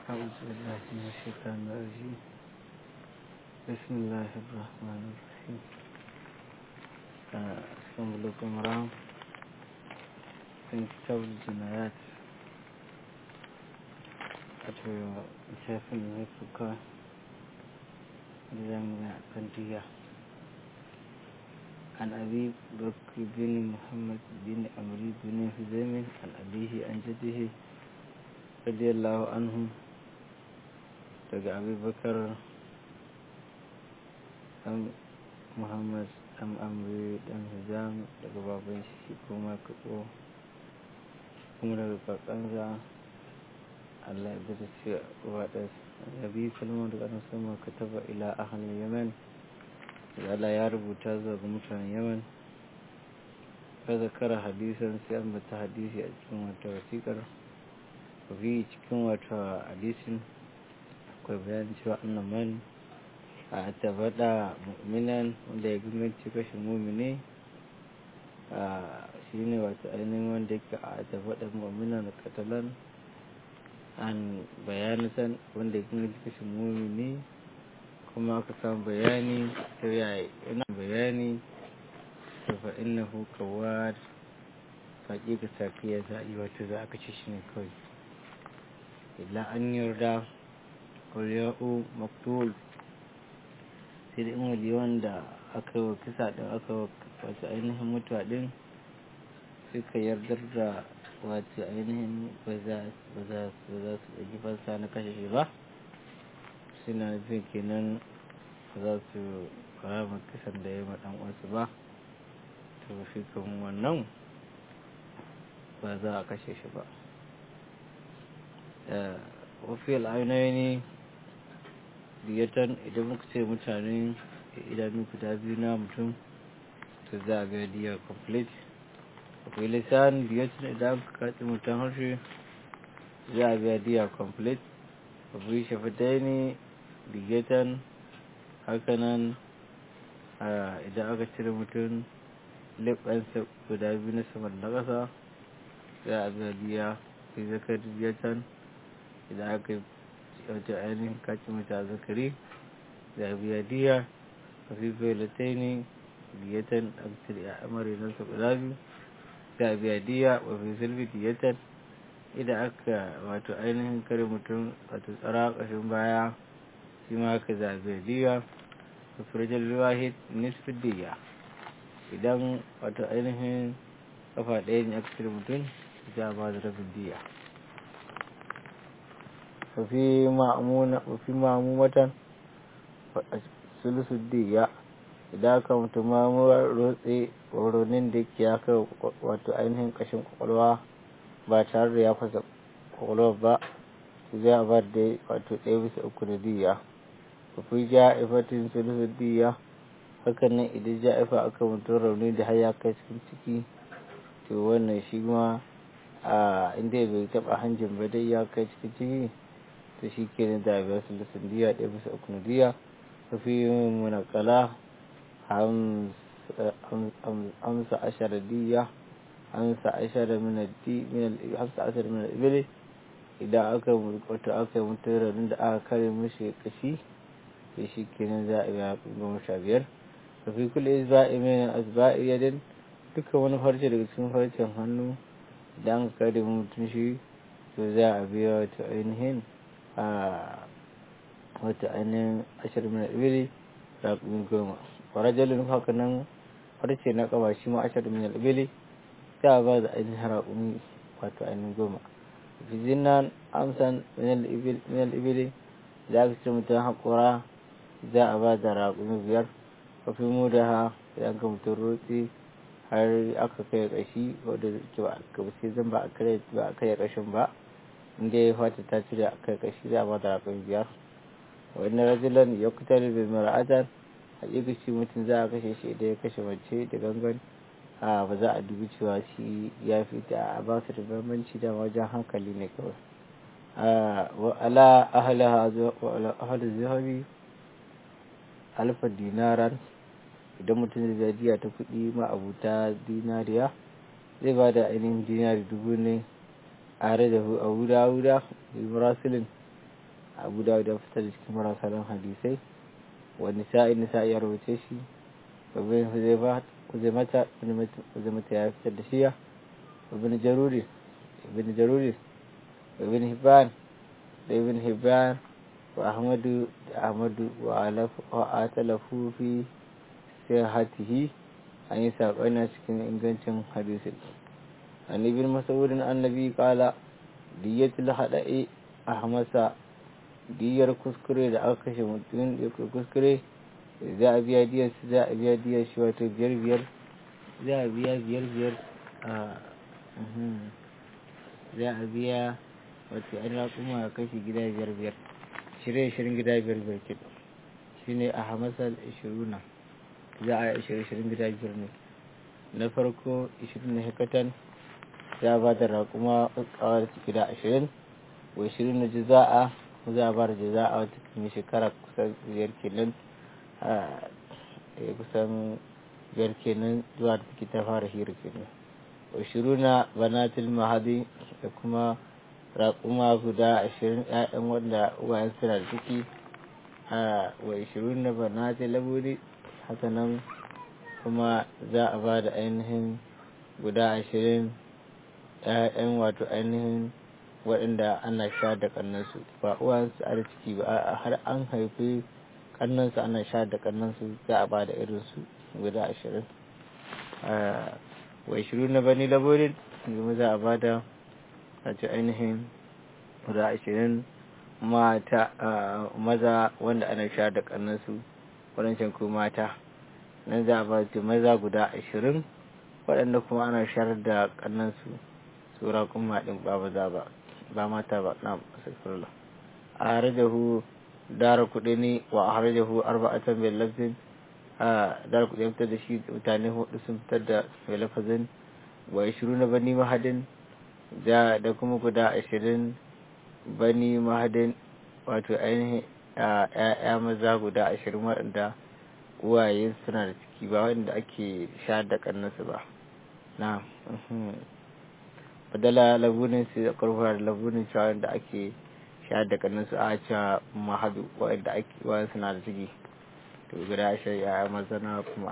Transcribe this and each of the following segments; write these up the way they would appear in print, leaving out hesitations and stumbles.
أعوذ بالله من الشيطان الرجيم. بسم الله الرحمن الرحيم. السلام عليكم ورحمة من كتاب الجنايات شاف المسكة لجمع قندية عن أبي بكر بن محمد بن عمرو بن حزيم عن أبيه عن جده رضي الله عنهم. daga abubakar dan muhammad dan amri dan hizam daga baban shi kuma kaso kuma daga kakansa Allah ya bada shi wada nabi kalmar daga nan sama kataba ila ahli yaman Allah ya rubuta zuwa ga mutanen yaman fa zakara hadisan sai an bata hadisi a cikin wata wasiƙar fi cikin wata hadisin akwai bayan cewa annan man a tabbata mu'minan wanda ya gumanci kashin mumini shi ne wata ainihin wanda yake a tabbata mu'minan da katalan an bayanatan wanda ya gumanci kashin mumini kuma aka samu bayani ta yayi yana bayani ta fa'in na hukawar faƙi ga safiya za a yi wata za a kashe shi ne kawai illa an yarda ƙwarya'u maktul sai da imali wanda aka yi wa kisa ɗin aka yi wasu ainihin mutuwa ɗin suka yardar da wasu ainihin ba za su ɗauki fansa na kashe shi ba suna nufin kenan ba za su rama kisan da ya yi ɗan wasu ba to shi kan wannan ba za a kashe shi ba wafi al'aunai diyatan idan muka ce mutane idanu guda biyu na mutum to za a ga diya complete akwai lisan diyatan idan aka katse mutum harshe za a ga diya complete akwai shafatai ne diyatan hakanan idan aka cire mutum leɓansa guda biyu na saman na ƙasa za a ga diya sai zakar diyatan idan aka yi wata ainihin kacin mata zakari da biya diya a fifai lataini diyatan aktir a amari na guda biyu da biya diya wa fi silbi diyatan idan aka wato ainihin kare mutum wato tsara ƙashin baya shi ma aka za biya diya wa firajal wahid nisfi diya idan wato ainihin kafa ɗaya ne aka cire mutum za a ba da rabin diya وفي مأمومة sulusu diya idan aka mutu mamuwar rotse wuronin da ya kai wato ainihin kashin kwakwalwa ba tare da ya fasa kwakwalwa ba su zai a bar da wato 1/3 da diya wafi ja'ifatin sulusu diya hakan nan idan ja'ifa aka mutu rauni da har ya kai cikin ciki to wannan shi ma inda bai taba hanjin ba dai ya kai cikin ciki to shi ke da biyar sulusun diya 1/3 na diya wafi munakala 15 diya 15 min al-ibili idan aka mutu ranin da aka kare mashi kashi to shi ke za a biya 15 wafi kula isba'i min asba'i yadin duka wani farce daga cikin farcen hannu idan aka kare mutum shi to za a biya wata ainihin wata ainihin 20 min al-ibili raƙumin 10 warajalin haka nan farce na ƙaba shi ma 20 min al-ibili za a ba da ainihin raƙumi wato ainihin 10 fizinan amsan min al-ibili da aka ce mutum haƙura za a ba da raƙumi 5 wafi mu da ha idan ka mutum rotsi har aka kai ƙashi wadda ke ba a sai zan ba a kai ƙashin ba inda ya fata ta cire a kai ƙashi za a ba da raƙumi 5 wani rajulan ya kutar da mara'atar haƙiƙa shi mutum za a kashe shi idan ya kashe mace da gangan ba za a dubi cewa shi ya fita a ba su da bambanci da wajen hankali ne kawai wa ala ahalin zahabi alfa dinaran idan mutum zai diya ta kuɗi ma'abuta dinariya zai ba da ainihin dinari 1000 ne a da abu dawuda da murasilin Abu Dawud ya fitar da cikin marasalan hadisai, wa nisa'i ya rawace shi, wa bin huzaimata ya fitar da shiya, wa bin jaruri wa bin hibban wa ahmadu wa atalafu fi sihhatihi, an yi saɓani cikin ingancin hadisi. An ibn mas'udin annabi qala diyatul hada'i ahmasa, diyar kuskure da aka kashe mutum da kuskure za a biya diyar shi wato biyar za a biya za a biya wato an raƙuma a kashi gida biyar shirin gida biyar ke shi ne a hamasar 20 za a yi shirin gida biyar ne. Na farko 20 na hekatan za a ba da raƙuma ƙawar gida 20, wa 20 na jaza'a za a ba da jaza'a wata kuma shekara kusan biyar kenan, kusan biyar kenan zuwa da take ta fara hira kenan. Wa 20 na banatul mahadi da kuma raƙuma guda 20 'ya'yan wanda uwayen suna da ciki, wa 20 na banatul labudi, haka nan kuma za a ba da ainihin guda 20 'ya'yan wato ainihin waɗanda ana sha da kannansu, ba uwansu a da ciki ba, har an haifi kannansu ana sha da kannansu, za a ba da irinsu guda 20. Wa 20 na bani laburin kuma za a ba da wato ainihin guda 20 mata maza wanda ana sha da kannansu, waɗancan ko mata, nan za a ba da maza guda 20 waɗanda kuma ana shayar da kannansu, sura kuma ɗin ba maza ba mata ba. na asirullah a harajahu dara kuɗi ne wa a harajahu arba'atan bai lafzin, dara kuɗi ya fitar da shi, mutane hudu sun fitar da mai lafazin. Wa 20 na bani mahadin da kuma guda 20 bani mahadin wato ainihin ‘ya'ya maza guda 20 waɗanda uwaye suna da ciki, ba waɗanda ake sha da kannansu ba. na badala labunin su da karfa da labunin cewa da ake sha da kannansu a cewa mahadu waɗanda ake uwaye suna da ciki, to guda 20 ‘ya'ya maza na kuma.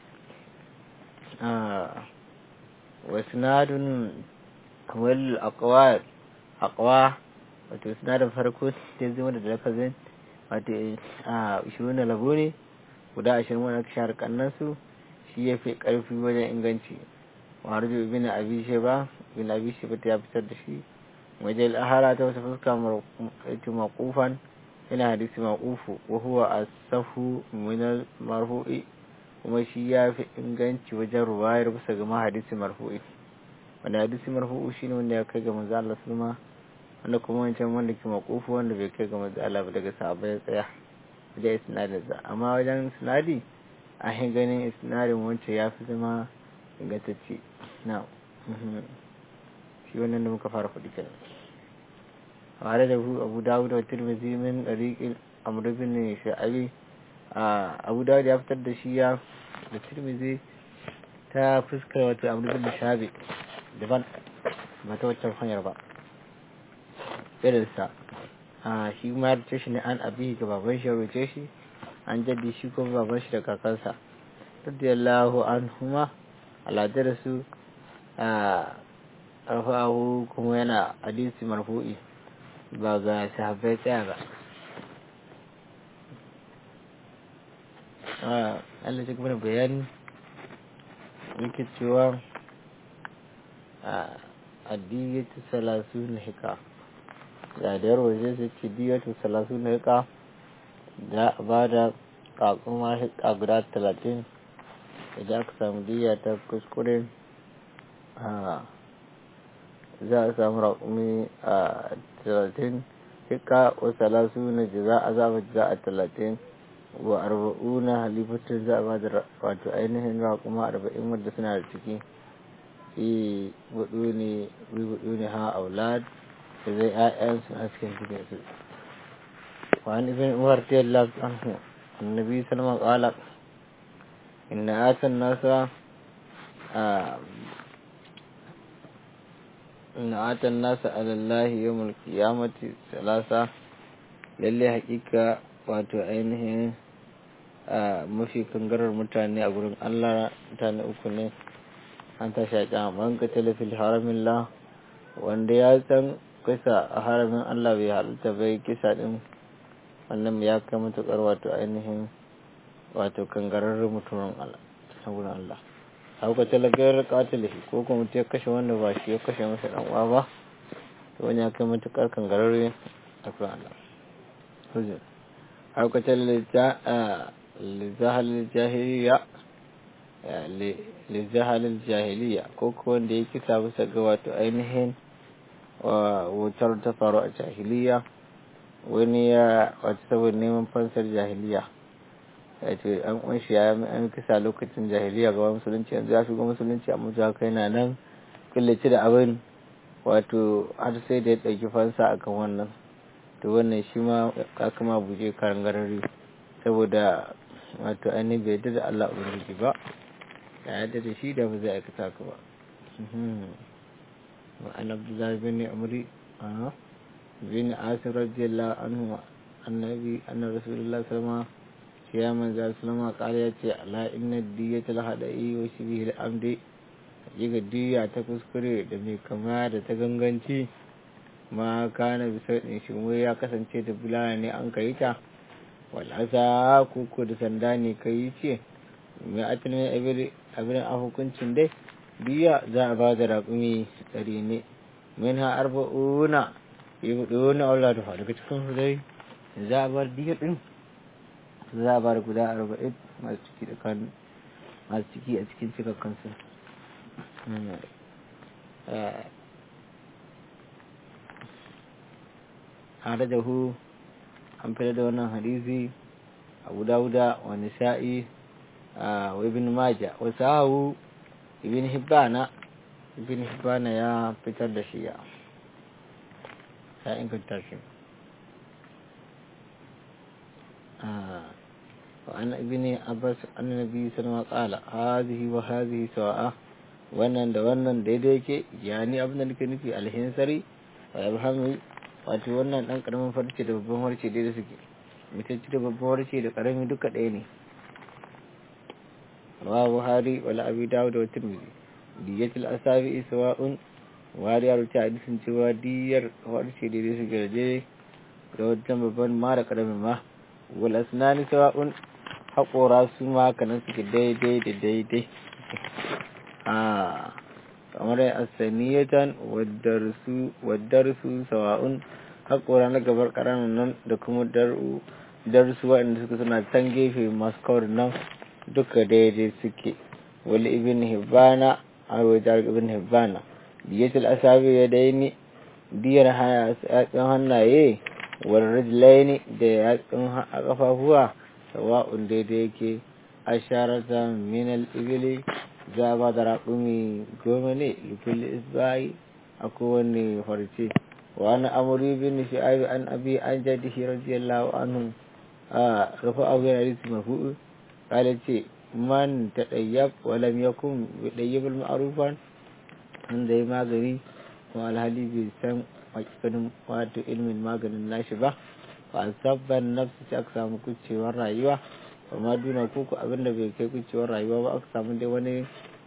Wasu nadun kamar akwa wato sinadin farko ta zama da lafazin wato 20 na labo ne guda 20 wanda aka share kannansu, shi ya fi ƙarfi wajen inganci. wa harjo ibn abi shayba ta fitar da shi wajen ahara ta wasu fuska maqufan ina hadisi maqufu wa huwa as-sahu min al-marfu'i, kuma shi ya fi inganci wajen ruwayar bisa ga hadisi marfu'i, wanda hadisi marfu'u shine wanda ya kai ga manzo Allah sallama, wanda kuma wancan wanda ke maqufu wanda bai kai ga manzo Allah ba daga sahabbai ya tsaya da isnadin sa. Amma wajen isnadi a hin ganin isnadin wancan ya fi zama ingantacce. na shi wannan da muka fara faɗi kenan. Ware da Abu Dawud wa Tirmidhi min tariqil Amr ibn Shu'ayb, Abu Dawud ya fitar da shi ya da Tirmidhi ta fuskar wato Amr ibn Shu'ayb daban, ba ta wacce hanyar ba irinsa. Shi ma ya rubuce shi ne an abi ga baban shi ya rubuce shi, an jaddi shi kuma baban shi da kakansa radiyallahu anhuma, aladar su rafa'ahu kuma yana hadisi marfu'i ba ga sahabbai tsaya ba. Allah ya kuma bayani yake cewa addiyatu 30 hika, da waje su ce diyatu 30 hika, da ba da kakuma hika guda 30 idan aka samu diya ta kuskure, za a samu raƙumi 30 hika wa 30 jaza'a, za a 30 wa 40 halifatun, za a ba da wato ainihin raƙuma 40 wadda suna da ciki, fi buɗu ne ha aulad da zai ‘ya'yansu a cikin cikinsu. wani ibn umar radiyallahu anhu annabi sallallahu alaihi wasallam inna atan nasa ala Allah yawmul qiyamati salasa lalle hakika wato ainihin mafi kangarar mutane a gurin Allah mutane uku ne. An tashi a kyaman ka talafil haramin la wanda ya san kisa a haramin Allah bai halitta bai kisa din, wannan ya kai matuƙar wato ainihin wato kangararren mutumin Allah a gurin Allah. Hauka talagar katilihi ko kuma mutum ya kashe wanda ba shi ya kashe masa dan uwa ba, to wani ya kai matuƙar kangararre a gurin Allah. Hauka talagar lizahalil jahiliya ko wanda ya kisa bisa ga wato ainihin wutar ta faru a jahiliya, wani ya wata saboda neman fansar jahiliya wato an kunshi ya an kisa lokacin jahiliya ga musulunci, yanzu ya shiga musulunci amma za ka yana nan killace da abin wato har sai da ya ɗauki fansa akan wannan, to wannan shi ma ka kama buje karangarari saboda wato ainihin bai yarda da Allah ubangiji ba, ya yarda da shi da ba zai aikata ka ba. wa an abdullahi bin amri bin asir radiyallahu anhu annabi anna rasulullah sallallahu alaihi wasallam ya manzo sallama kare ya ce ala inna diyatal hada'i wa shibihil amdi, yiga diya ta kuskure da mai kama da ta ganganci ma kana bisa din shi ya kasance da bulala ne an kai ta, wal'asa kuku da sanda ne ka yi ce mai atalin abin a hukuncin dai biya za a ba da raƙumi 100 ne, min ha arba'una yi buɗe wani aula da faɗi cikin su dai za a bar diya ɗin, za a bar guda 40 masu ciki a cikin cikakkansu. Harajahu an fitar da wannan hadisi Abu Dawuda wa Nisa'i wa Ibn Majah wa sahu Ibn Hibbana ya fitar da shi ya inganta shi. wa an Ibn Abbas annabi sallallahu alaihi wasallam qala hadhihi wa hadhihi sawa'a, wannan da wannan daidai yake, yani abin da nake nufi alhinsari wa ibhami, wato wannan dan karamin farce da babban farce dai da suke, mutunci da babban farce da karami duka ɗaya ne. wa Buhari wala Abi Dawud wa Tirmidhi diyatul asabi sawa'un, wari ya rubuta hadisin cewa diyar farce dai suke da wajen babban ma da karamin ma, wal asnani sawa'un, haƙora su ma kanan suke daidai da daidai. kamar asaniyatan wadarsu sawa'un, haƙora na gabar ƙaramin nan da kuma darsu waɗanda suka suna can gefe masu kawar nan duka daidai suke. wali ibn hibbana a wajen ibn hibbana diyatul asabi ya daini, diyar yatsun hannaye wal rijlaini da yatsun ƙafafuwa sawa'un daidai yake, asharatan min al-ibli za ba da raƙumi 10 ne likulli isba'i a kowane farce. wa na amuri bin shi'abi an abi an jaddihi radiyallahu anhu rufa abu yana hadisi marfu'u kala ce man tadayyab wa lam yakun bidayyib al-ma'rufan, wanda ya magani kuma alhali bai san hakikanin wato ilmin maganin nashi ba, fa sabban nafsi ta aka samu kucewar rayuwa, amma duna kuku abinda bai kai kucewar rayuwa ba aka samu dai wani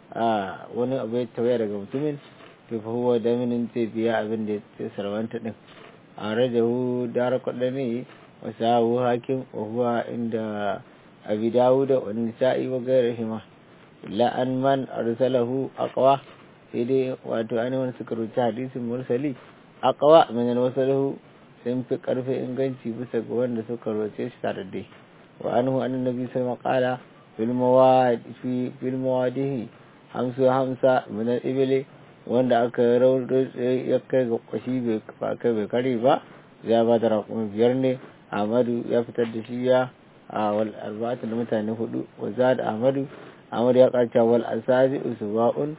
abu ya tawaya daga mutumin, to fa huwa da minin zai biya abin da ya sarwanta din. a rajahu dara kwadani wa sahu hakim wa huwa inda Abi Dawud wa Nisa'i wa gairihima, illa an man arsalahu aqwa, sai dai wato an wani suka rubuta hadisin mursali aqwa min al-wasalahu, sun fi karfin inganci bisa ga wanda suka roce shi tare dai. wa anhu annabi sallallahu alaihi wasallam fil mawadihi hamsa min al-ibli, wanda aka rawaito ya kai ga kwashi bai kare ba, ya ba da raƙumi 5 ne. Ahmadu ya fitar da shi ya wal arba'atu da mutane 4, wa zad Ahmadu ya karta wal asabi usba'un,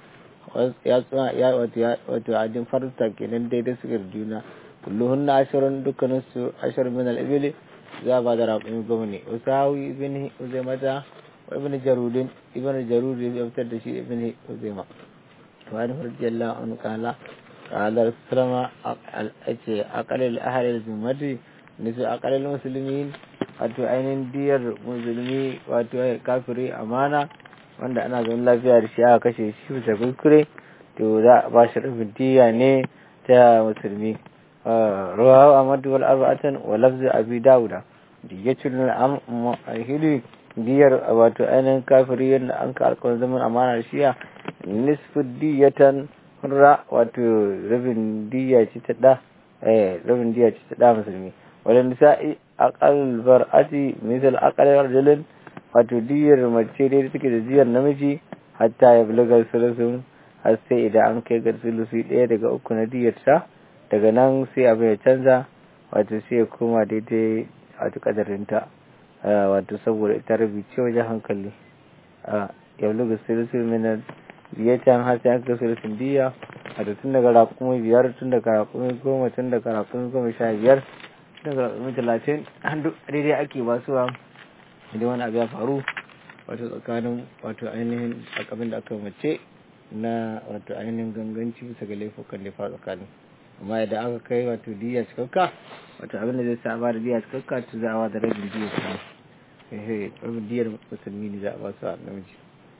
ya wato ajin farta kenan daidai suke da juna, kulluhunna asharun dukkanin su 10 min al-ibli, za ba da raƙumi 10 ne. usawi ibn uzaimata wa ibn jarud ya fitar da shi ibn uzaima. wa an radiyallahu anhu qala salama aqalil ahli al-zimmati nisu aqalil muslimin wato ainihin diyar musulmi wato kafiri amana wanda ana zaman lafiya da shi aka kashe shi bisa kuskure to za a ba shi rabin diya ne ta musulmi. rawahu Ahmad wal arba'atan wa lafzu Abi Dawud diyatul ahili diyar wato ainihin kafiri yadda an ka alƙawarin zaman amana da shiya nisfu diyatan hurra wato rabin diya ce ta da musulmi. wadda nisa'i aqal bar'ati misal aqal rajulin wato diyar mace dai take da diyar namiji hatta ya bulaga sulusun har sai idan an kai ga sulusi ɗaya daga uku na diyar ta daga nan sai abin ya canza wato sai ya koma daidai wato kadarinta wato saboda ita rabi ce wajen hankali ya bulaga sulusun minan diyatan har sai aka sulusun diya wato tun daga raƙumi 5 tun daga raƙumi 10 tun daga raƙumi 15 daga raƙumi 30 an duk daidai ake basuwa idan wani abu ya faru wato tsakanin wato ainihin abin da aka mace na wato ainihin ganganci bisa ga laifukan da fa tsakanin. Amma idan aka kai wato diya cikakka wato abin da zai sa ba da diya cikakka to za a ba da rabin diya kuma rabin diyar musulmi ne za a ba su a namiji.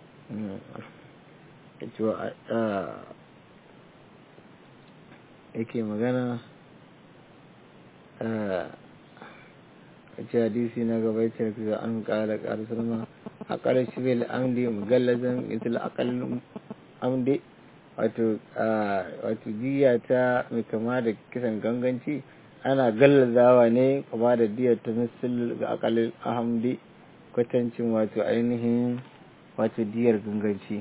Yake magana hadisi na gaba yace da an kala salma aqal shibil amdi mugallazan misal aqal amdi wato diya ta mai kama da kisan ganganci ana gallazawa ne kuma da diyar ta misal ga aqal amdi kwatancin wato ainihin wato diyar ganganci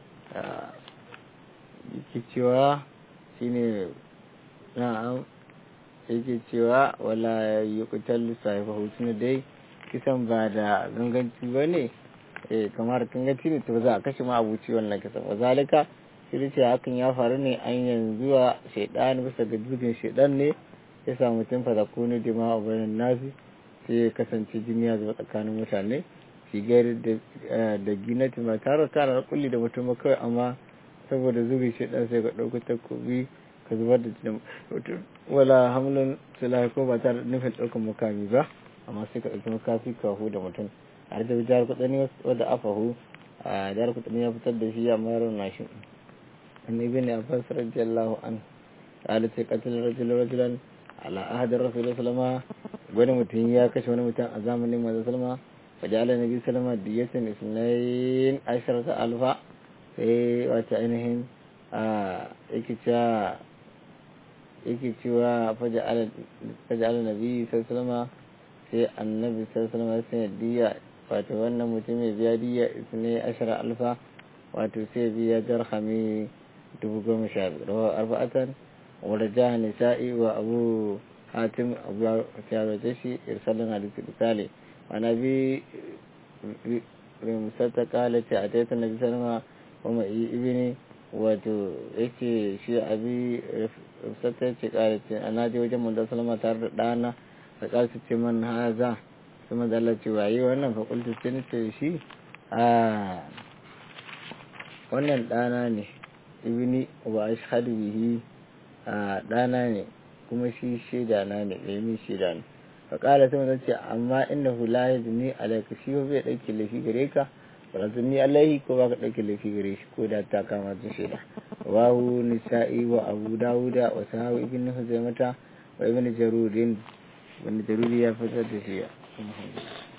yake cewa shine na'am yake cewa wala yuqtal sahibahu tun dai kisan ba da ganganci bane kamar ganganci ne to za a kashe ma abuci wannan kisan wazalika sai ce hakan ya faru ne an yanzu wa shaydan bisa ga dukkan shaydan ne ya samu mutum fa da kunu jama'a bayan nasi sai ya kasance jini ya zuba tsakanin mutane shi gairi da ginati ma tare da kulli da mutum kawai amma saboda zubi shaydan sai ka dauko takobi ka zubar da mutum wala hamlin silahi ko ba tare da nufin ɗaukar makami ba amma sai ka ɗauki makafi ka hu da mutum a da jihar kudani wadda afahu a jihar kudani ya fitar da shi amma yaron na shi annabi ne a fasar radiyallahu an ta'ala ce katil rajulan ala ahadin rasulullah sallama wani mutum ya kashe wani mutum a zamanin manzo sallama fa ja'ala nabi sallama diyatan isnayn asharata alfa sai wata ainihin yake cewa faja'ala nabi sallallahu sai annabi sallallahu alaihi wasallam diya wato wannan mutum ya biya diya isne 10,000 wato sai biya dirhami 10,000 rawa arba'atan wa rajaha nisa'i wa abu hatim abu sa'id shi irsalan hadisi misali wa nabi musata qala ta atayta nabi sallallahu alaihi wasallam wa ibni wato yake shi abi sata ce kare ce ana je wajen manzo sallama tare da dana da kasu ce man haza sai manzo Allah ce waye wannan fa kullu ce ne ce shi wannan dana ne ibni wa ashhadu bihi dana ne kuma shi shaida na ne mai shaida ne fa kala sai manzo ce amma innahu la yazni alayka shi bai dauke lafi gare ka wala sunni alaihi ko baka dauke laifi gare shi ko da ta kama tun shaida wahu nisa'i wa abu dawuda wa sahabu ibn huzaimata wa ibn jarudin wanda jarudi ya fitar da shi